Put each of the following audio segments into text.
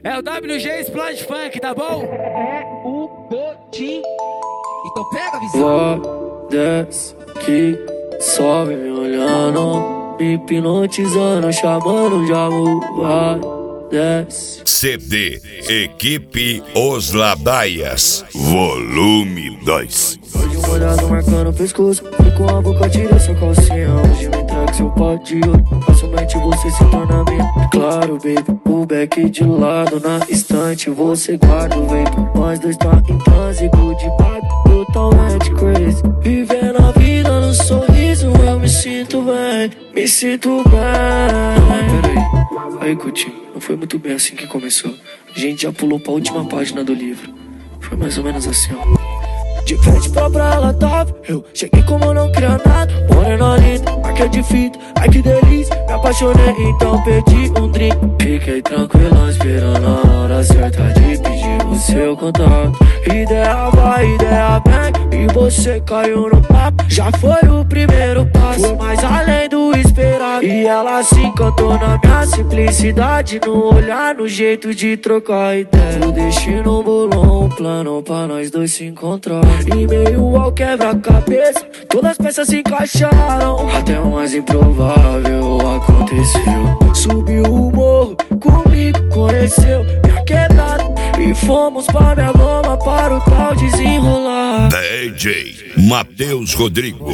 É o WG Splash Funk, tá bom? É o Godin. Então pega a visão. Desce, que sobe me olhando, me hipnotizando, chamando de amor. Vai, desce. CD Equipe Os Ladaias, volume 2. Hoje um olhado marcando o pescoço, e com a boca tira sua calcinha. Hoje me entrega seu pote de ouro, facilmente você se torna minha. Claro, baby, o back de lado na estante você guarda o vapor. Nós dois tá em transe, good vibe, totalmente crazy. Vivendo a vida no sorriso, eu me sinto bem, me sinto bem. Peraí, aí Coutinho, não foi muito bem assim que começou. A gente já pulou pra última página do livro. Foi mais ou menos assim, ó. De frente pra ela tava, eu cheguei como não queria nada. Morena linda, marca de fita, ai que delícia. Me apaixonei, então pedi um drink. Fiquei tranquilo, esperando a hora certa de pedir o seu contato. Ideia vai, ideia vem, e você caiu no papo. Já foi o primeiro passo, foi mais além do esperado. E ela se encantou na minha simplicidade, no olhar, no jeito de trocar ideia. O destino bolou um plano pra nós dois se encontrar. E meio ao quebra-cabeça, todas as peças se encaixaram. Até o mais improvável aconteceu. Subiu o morro, comigo conheceu minha quebrada. E fomos pra minha goma para o tal desenrolar. DJ Matheus Rodrigo.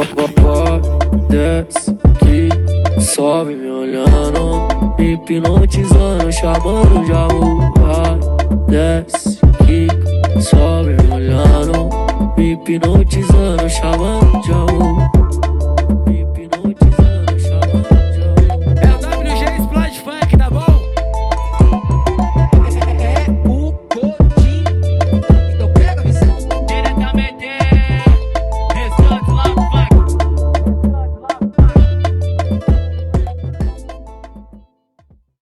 Desce, que sobe me olhando, me hipnotizando, chamando de amor. Desce, que sobe me olhando, me hipnotizando, chamando